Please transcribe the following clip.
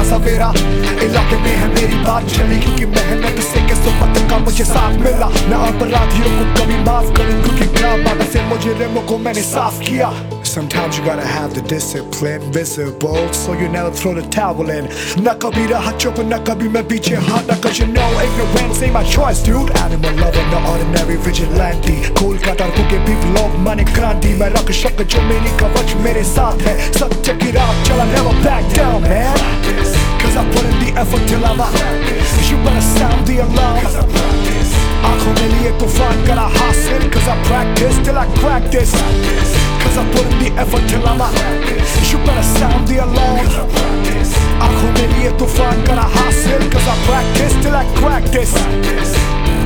सवेरा। इलाके में है मेरी बात चली क्योंकि मेहनत से किस्मत का मुझे साथ मिला। मैं अपराधियों को कभी माफ करूं क्योंकि ग्राम से मुजरिमों को मैंने साफ किया। Sometimes you gotta have the discipline visible so you never throw the towel in. Na kabhi raha chup, na kabhi main piche hata, cause you know ignorance ain't my choice, dude. Animal lover, no ordinary vigilante. Kolkata ke people love money kranti. Main rakh shak jo meri kavach mere saath hai. Satya ki raah chal, I never back down, man. Cause I put in the effort till I'm out. You better sound the alarm. आँखों में लिए तूफान करा हासिल. Cause I practice till I crack this. Cause I put in the effort till I'm out. You better sound the alarm. आँखों में लिए तूफान करा हासिल. Cause I practice till I crack this.